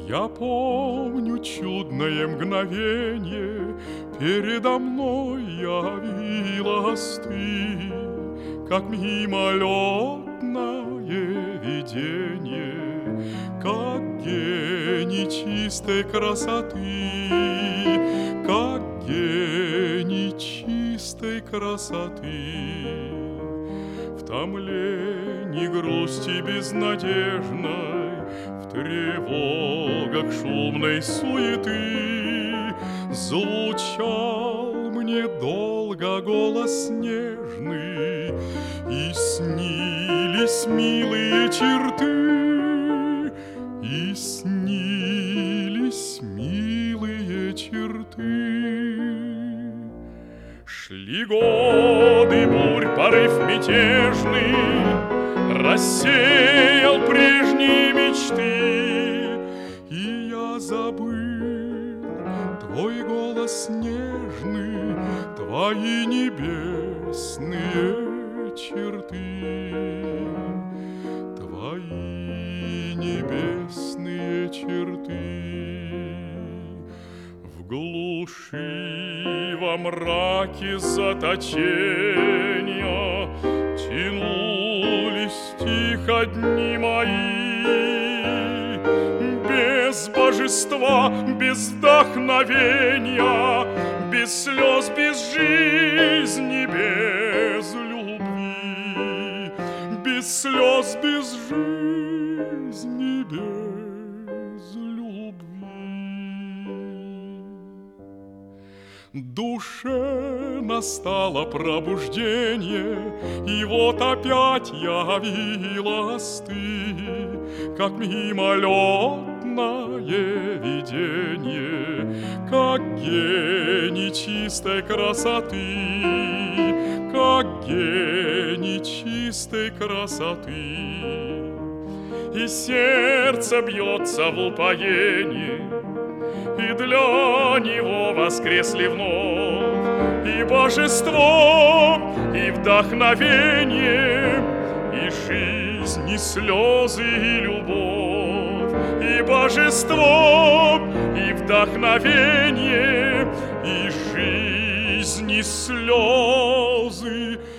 Я помню чудное мгновенье, передо мной явилась ты, как мимолетное видение, как гений чистой красоты, как гений чистой красоты. В томлении грусти безнадежной, в тревогах шумной суеты звучал мне долго голос нежный, и снились милые черты, и снились милые черты. Шли годы, бурь, порыв мятежный рассеял прежние мечты, и я забыл твой голос нежный, твои небесные черты, твои небесные черты. В глуши, во мраке заточения тянулись тихо дни мои, без божества, без вдохновения, без слез, без жизни, без любви, без слез, без жизни, без любви. Душе настало пробуждение, и вот опять явилась ты, как мимолетное видение, как гений чистой красоты, как гений чистой красоты. И сердце бьется в упоении, и для него воскресли вновь и божество, и вдохновение, и жизнь, и слезы, и любовь, и божество, и вдохновение, и жизнь, и слезы,